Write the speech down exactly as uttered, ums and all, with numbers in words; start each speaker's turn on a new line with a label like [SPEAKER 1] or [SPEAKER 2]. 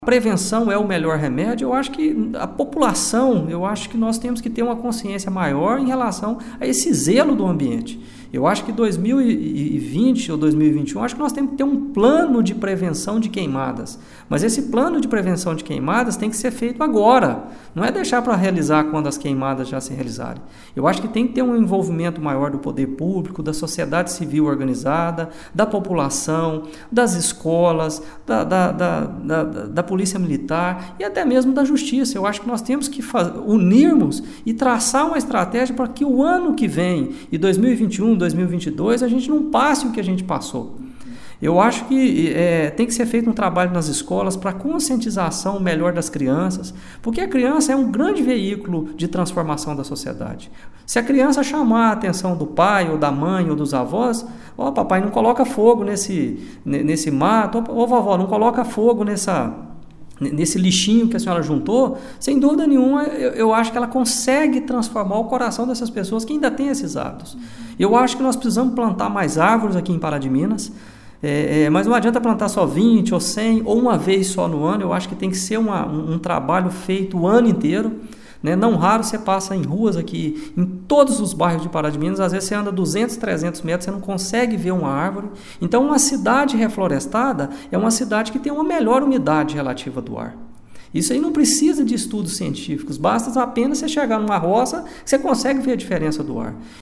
[SPEAKER 1] Prevenção é o melhor remédio. Eu acho que a população, eu acho que nós temos que ter uma consciência maior em relação a esse zelo do ambiente. Eu acho que dois mil e vinte ou dois mil e vinte e um, acho que nós temos que ter um plano de prevenção de queimadas. Mas esse plano de prevenção de queimadas tem que ser feito agora. Não é deixar para realizar quando as queimadas já se realizarem. Eu acho que tem que ter um envolvimento maior do poder público, da sociedade civil organizada, da população, das escolas, da, da, da, da, da polícia militar e até mesmo da justiça. Eu acho que nós temos que unirmos e traçar uma estratégia para que o ano que vem, e dois mil e vinte e um, dois mil e vinte e dois, a gente não passe o que a gente passou. Eu acho que é, tem que ser feito um trabalho nas escolas para conscientização melhor das crianças, porque a criança é um grande veículo de transformação da sociedade. Se a criança chamar a atenção do pai ou da mãe ou dos avós, ó, oh, papai, não coloca fogo nesse, nesse mato, ô oh, vovó, não coloca fogo nessa... nesse lixinho que a senhora juntou, sem dúvida nenhuma, eu, eu acho que ela consegue transformar o coração dessas pessoas que ainda têm esses hábitos. Eu acho que nós precisamos plantar mais árvores aqui em Pará de Minas, é, é, mas não adianta plantar só vinte ou cem ou uma vez só no ano. Eu acho que tem que ser uma, um, um trabalho feito o ano inteiro. Né? Não raro você passa em ruas aqui, em todos os bairros de Pará de Minas, às vezes você anda duzentos, trezentos metros, você não consegue ver uma árvore. Então, uma cidade reflorestada é uma cidade que tem uma melhor umidade relativa do ar. Isso aí não precisa de estudos científicos, basta apenas você chegar numa roça que você consegue ver a diferença do ar.